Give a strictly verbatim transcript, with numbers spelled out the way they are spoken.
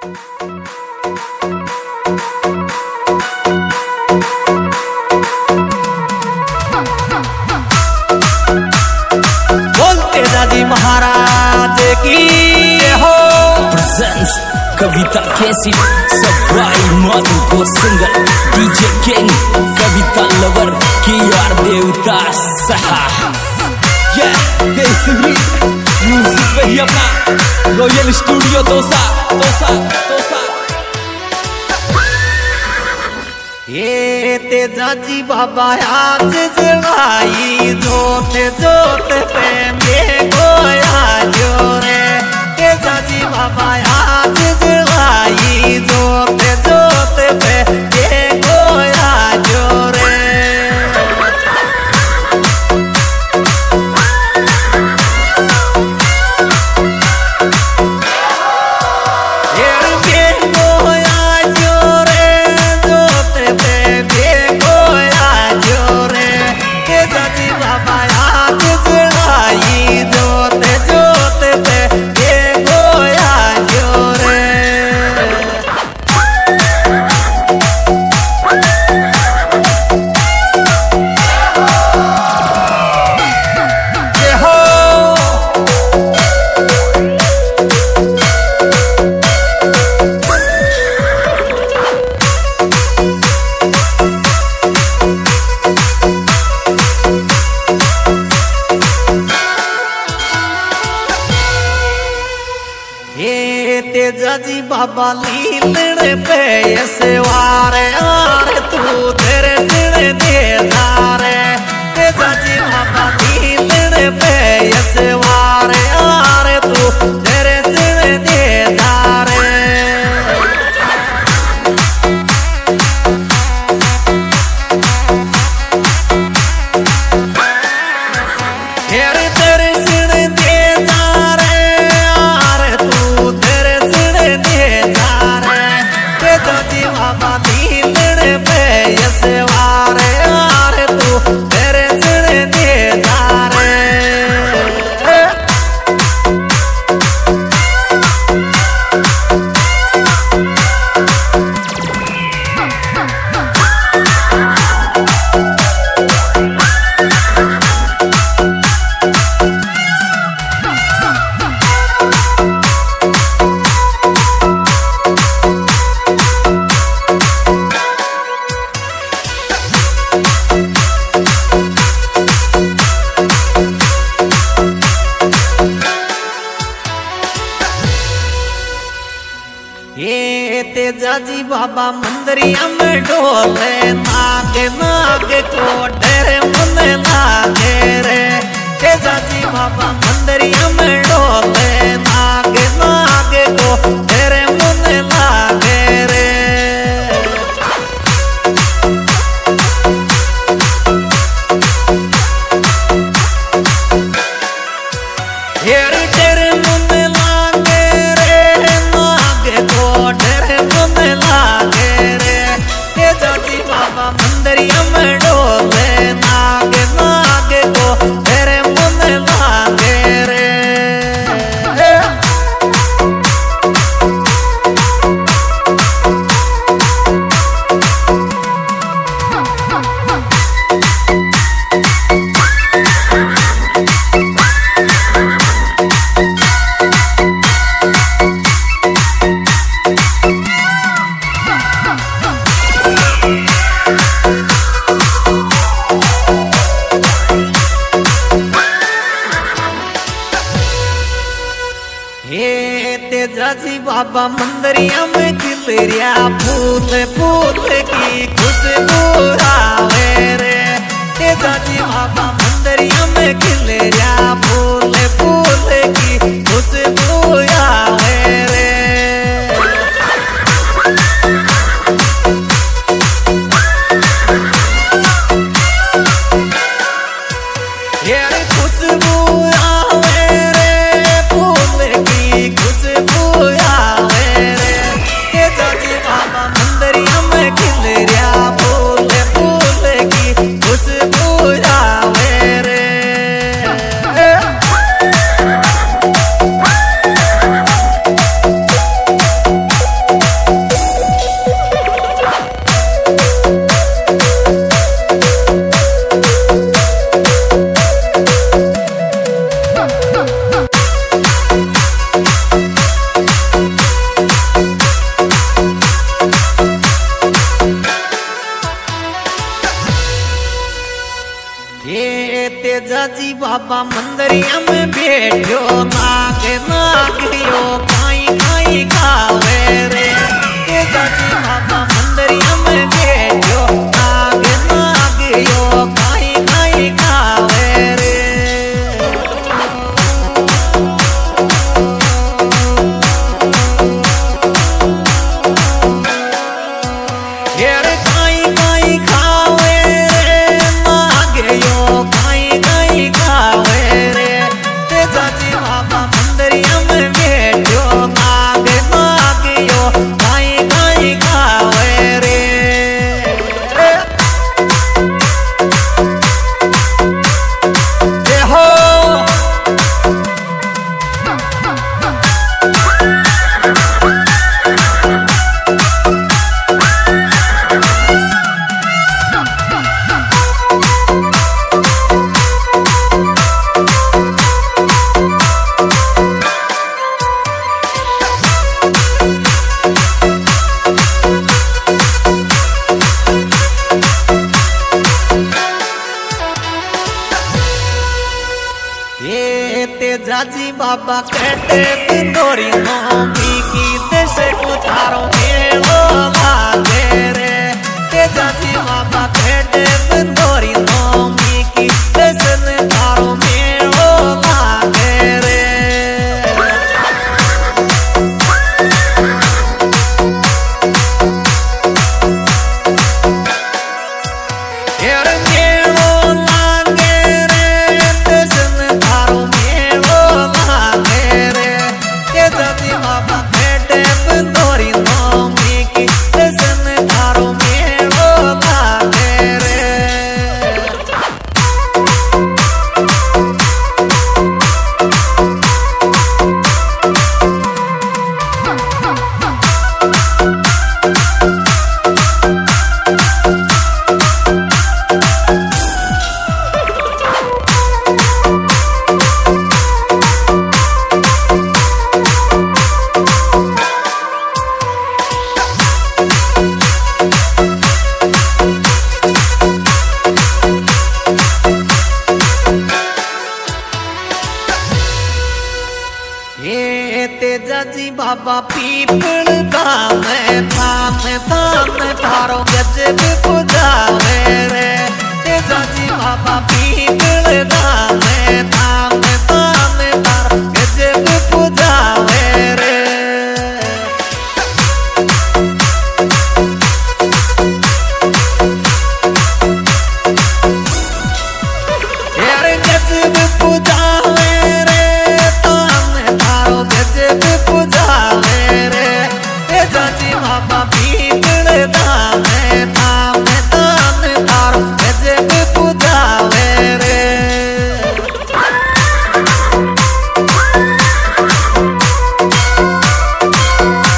बोलते दादी महाराज की हो। प्रेजेंस कविता कैसी सफाई माधु को singer DJ king Kavita lover की यार देवता सहा ये देसी म्यूजिक पे ही अपना रॉयल स्टूडियो दोसा दोसा दोसा। ये तेजाजी बाबा आज जगाई जोते जोते पे मेघो जोरे। तेजाजी बाबा आज जगाई जोते जोते पे मेघो जोरे। तेजाजी बाबा लीलड़ पे ऐसे वारे आर तू तेरे सिर दे धारे। तेजाजी बाबा लीलड़ पे ऐसे वारे आर तू तेरे सिर दे धारे। तेरे सिर दे धारे आर तू तेरे बाबा लीलड़ पे ऐसे वारे आर तू तेरे सिर दे धारे। ये तेजाजी बाबा मंदिरिया में डोले नागे नागे को डरे मन लागे रे। तेजाजी बाबा मंदिरिया में डोले नागे नागे को डरे मन लागे रे। ये तेरे मन लागे रे नागे को डरे मन लागे रे। तेजाजी बाबा मंदिरिया में डोले नागे नागे को डरे मन लागे रे। तेजाजी बाबा मंदिरिया में खिलरिया फूल फूल की खुशबू आवे रे। तेजाजी बाबा मंदिरिया में खिलरिया फूल फूल की खुशबू आवे रे। ये खुशबू आवे रे फूल की खुशबू आवे रे। तेजाजी बाबा मंदिरिया में खिलरिया फूल फूल की खुशबू आवे रे। बाबा मंदिरिया में बैठो नाग नागियो काई काई गावे रे। तेजा जी बाबा मंदिरिया में बैठो नाग नागियो काई काई गावे रे। हेरे काई काई खावे रे नागियो काई काई खावे रे। तेजा जी बाबा मंदिरिया में बैठो नाग नागियो काई काई खावे रे। देहो ये तेजा जी बाबा कहते पिंडोरी नौमी की देश उतारो मेलो लागे रे। तेजा जी बाबा कहते पिंडोरी नौमी की देश उतारो मेलो लागे रे। हेरे मेलो लागे रे देश उतारो मेलो लागे रे। तेजा जी बाबा कहते पिंडोरी नौमी की देश उतारो मेलो लागे रे। ये तेजा जी बाबा पीपल दाम थाम थाम थारो गजब पुजावे रे। तेजा जी बाबा पी